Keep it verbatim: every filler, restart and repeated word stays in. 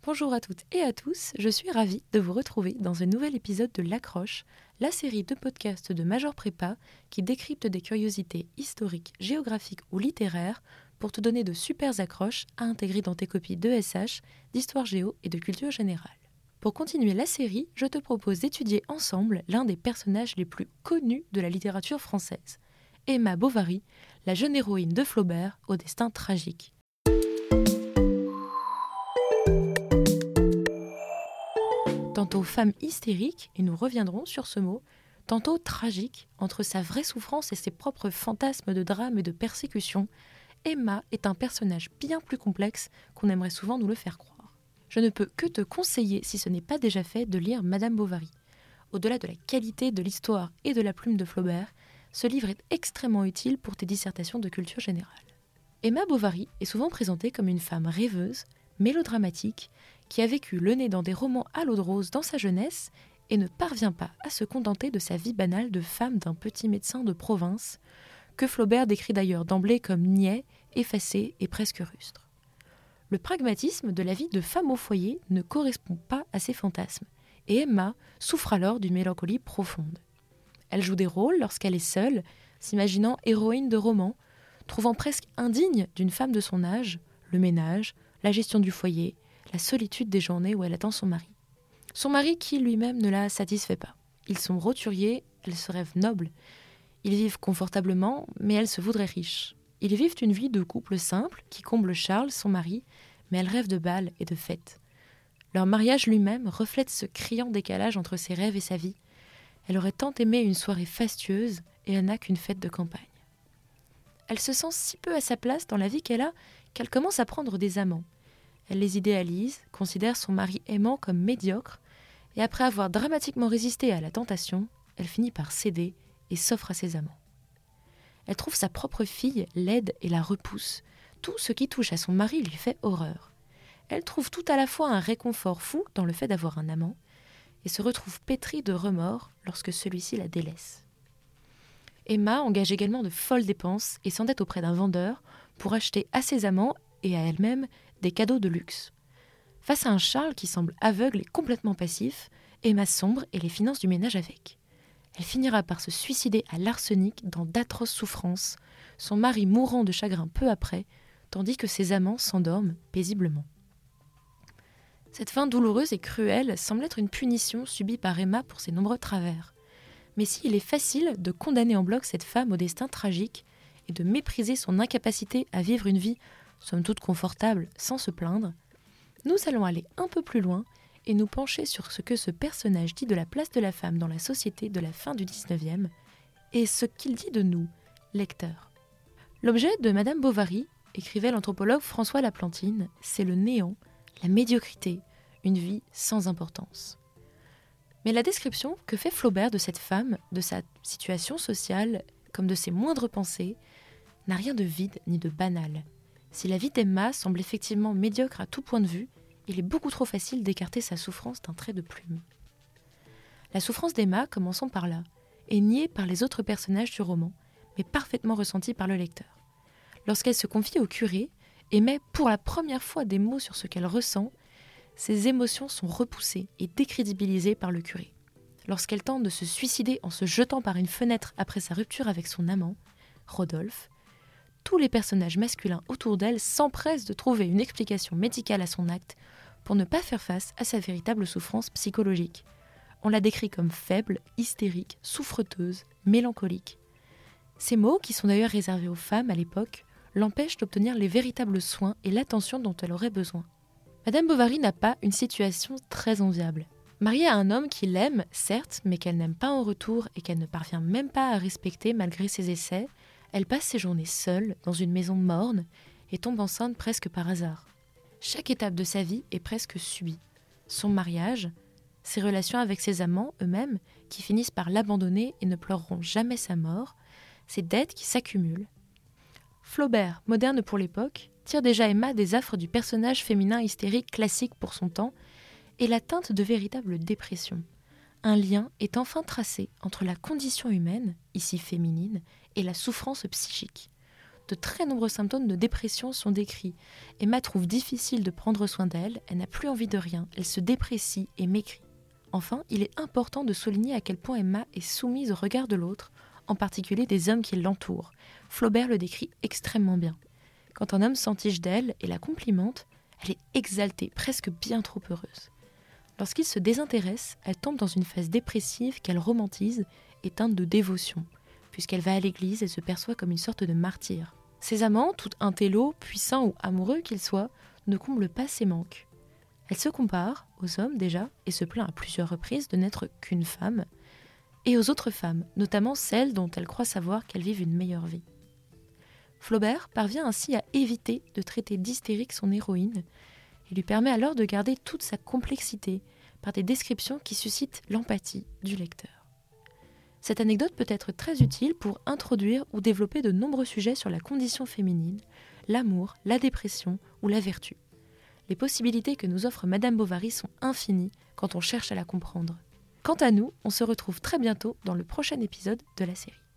Bonjour à toutes et à tous, je suis ravie de vous retrouver dans un nouvel épisode de L'Accroche, la série de podcasts de Major Prépa qui décrypte des curiosités historiques, géographiques ou littéraires pour te donner de super accroches à intégrer dans tes copies d'E S H, d'histoire géo et de culture générale. Pour continuer la série, je te propose d'étudier ensemble l'un des personnages les plus connus de la littérature française, Emma Bovary, la jeune héroïne de Flaubert au destin tragique. Tantôt femme hystérique, et nous reviendrons sur ce mot, tantôt tragique, entre sa vraie souffrance et ses propres fantasmes de drame et de persécution, Emma est un personnage bien plus complexe qu'on aimerait souvent nous le faire croire. Je ne peux que te conseiller, si ce n'est pas déjà fait, de lire Madame Bovary. Au-delà de la qualité de l'histoire et de la plume de Flaubert, ce livre est extrêmement utile pour tes dissertations de culture générale. Emma Bovary est souvent présentée comme une femme rêveuse, mélodramatique, qui a vécu le nez dans des romans à l'eau de rose dans sa jeunesse et ne parvient pas à se contenter de sa vie banale de femme d'un petit médecin de province, que Flaubert décrit d'ailleurs d'emblée comme niais, effacé et presque rustre. Le pragmatisme de la vie de femme au foyer ne correspond pas à ses fantasmes, et Emma souffre alors d'une mélancolie profonde. Elle joue des rôles lorsqu'elle est seule, s'imaginant héroïne de roman, trouvant presque indigne d'une femme de son âge, le ménage, la gestion du foyer, la solitude des journées où elle attend son mari. Son mari qui lui-même ne la satisfait pas. Ils sont roturiers, elle se rêve noble. Ils vivent confortablement, mais elle se voudrait riche. Ils vivent une vie de couple simple qui comble Charles, son mari, mais elle rêve de bal et de fêtes. Leur mariage lui-même reflète ce criant décalage entre ses rêves et sa vie. Elle aurait tant aimé une soirée fastueuse et elle n'a qu'une fête de campagne. Elle se sent si peu à sa place dans la vie qu'elle a qu'elle commence à prendre des amants. Elle les idéalise, considère son mari aimant comme médiocre, et après avoir dramatiquement résisté à la tentation, elle finit par céder et s'offre à ses amants. Elle trouve sa propre fille laide et la repousse. Tout ce qui touche à son mari lui fait horreur. Elle trouve tout à la fois un réconfort fou dans le fait d'avoir un amant, et se retrouve pétrie de remords lorsque celui-ci la délaisse. Emma engage également de folles dépenses et s'endette auprès d'un vendeur pour acheter à ses amants et à elle-même des cadeaux de luxe. Face à un Charles qui semble aveugle et complètement passif, Emma sombre et les finances du ménage avec. Elle finira par se suicider à l'arsenic dans d'atroces souffrances, son mari mourant de chagrin peu après, tandis que ses amants s'endorment paisiblement. Cette fin douloureuse et cruelle semble être une punition subie par Emma pour ses nombreux travers. Mais s'il est facile de condamner en bloc cette femme au destin tragique et de mépriser son incapacité à vivre une vie somme toute confortable sans se plaindre, nous allons aller un peu plus loin et nous pencher sur ce que ce personnage dit de la place de la femme dans la société de la fin du dix-neuvième et ce qu'il dit de nous, lecteurs. L'objet de Madame Bovary, écrivait l'anthropologue François Laplantine, c'est le néant, la médiocrité, une vie sans importance. Mais la description que fait Flaubert de cette femme, de sa situation sociale, comme de ses moindres pensées, n'a rien de vide ni de banal. Si la vie d'Emma semble effectivement médiocre à tout point de vue, il est beaucoup trop facile d'écarter sa souffrance d'un trait de plume. La souffrance d'Emma, commençons par là, est niée par les autres personnages du roman, mais parfaitement ressentie par le lecteur. Lorsqu'elle se confie au curé et met pour la première fois des mots sur ce qu'elle ressent, ses émotions sont repoussées et décrédibilisées par le curé. Lorsqu'elle tente de se suicider en se jetant par une fenêtre après sa rupture avec son amant, Rodolphe, tous les personnages masculins autour d'elle s'empressent de trouver une explication médicale à son acte pour ne pas faire face à sa véritable souffrance psychologique. On la décrit comme faible, hystérique, souffreteuse, mélancolique. Ces mots, qui sont d'ailleurs réservés aux femmes à l'époque, l'empêchent d'obtenir les véritables soins et l'attention dont elle aurait besoin. Madame Bovary n'a pas une situation très enviable. Mariée à un homme qui l'aime, certes, mais qu'elle n'aime pas en retour et qu'elle ne parvient même pas à respecter malgré ses essais, elle passe ses journées seule, dans une maison morne, et tombe enceinte presque par hasard. Chaque étape de sa vie est presque subie. Son mariage, ses relations avec ses amants eux-mêmes, qui finissent par l'abandonner et ne pleureront jamais sa mort, ses dettes qui s'accumulent. Flaubert, moderne pour l'époque, tire déjà Emma des affres du personnage féminin hystérique classique pour son temps, et la teinte de véritable dépression. Un lien est enfin tracé entre la condition humaine, ici féminine, et la souffrance psychique. de très nombreux symptômes de dépression sont décrits. Emma trouve difficile de prendre soin d'elle, elle n'a plus envie de rien, elle se déprécie et maigrit. Enfin, il est important de souligner à quel point Emma est soumise au regard de l'autre, en particulier des hommes qui l'entourent. Flaubert le décrit extrêmement bien. Quand un homme s'entiche d'elle et la complimente, elle est exaltée, presque bien trop heureuse. Lorsqu'il se désintéresse, elle tombe dans une phase dépressive qu'elle romantise et teinte de dévotion, puisqu'elle va à l'église et se perçoit comme une sorte de martyr. Ses amants, tout intello, puissants ou amoureux qu'ils soient, ne comblent pas ses manques. Elle se compare aux hommes déjà et se plaint à plusieurs reprises de n'être qu'une femme, et aux autres femmes, notamment celles dont elle croit savoir qu'elles vivent une meilleure vie. Flaubert parvient ainsi à éviter de traiter d'hystérique son héroïne et lui permet alors de garder toute sa complexité par des descriptions qui suscitent l'empathie du lecteur. Cette anecdote peut être très utile pour introduire ou développer de nombreux sujets sur la condition féminine, l'amour, la dépression ou la vertu. Les possibilités que nous offre Madame Bovary sont infinies quand on cherche à la comprendre. Quant à nous, on se retrouve très bientôt dans le prochain épisode de la série.